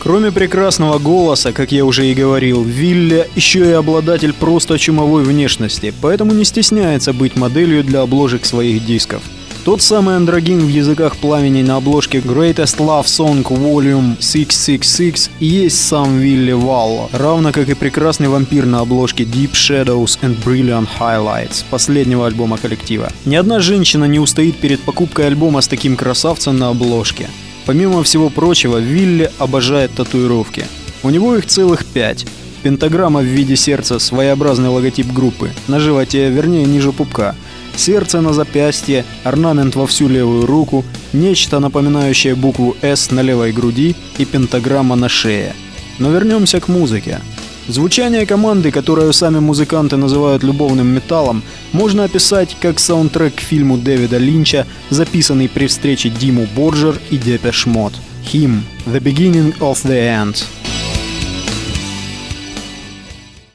Кроме прекрасного голоса, как я уже и говорил, Вилли еще и обладатель просто чумовой внешности, поэтому не стесняется быть моделью для обложек своих дисков. Тот самый андрогин в языках пламени на обложке Greatest Love Song Volume 666 и есть сам Вилли Валло, равно как и прекрасный вампир на обложке Deep Shadows and Brilliant Highlights последнего альбома коллектива. Ни одна женщина не устоит перед покупкой альбома с таким красавцем на обложке. Помимо всего прочего, Вилли обожает татуировки. У него их целых 5. Пентаграмма в виде сердца, своеобразный логотип группы, на животе, вернее ниже пупка. Сердце на запястье, орнамент во всю левую руку, нечто напоминающее букву «С» на левой груди и пентаграмма на шее. Но вернемся к музыке. Звучание команды, которую сами музыканты называют любовным металлом, можно описать как саундтрек к фильму Дэвида Линча, записанный при встрече Диму Борджер и Депеш Мод. Him – The Beginning of the End.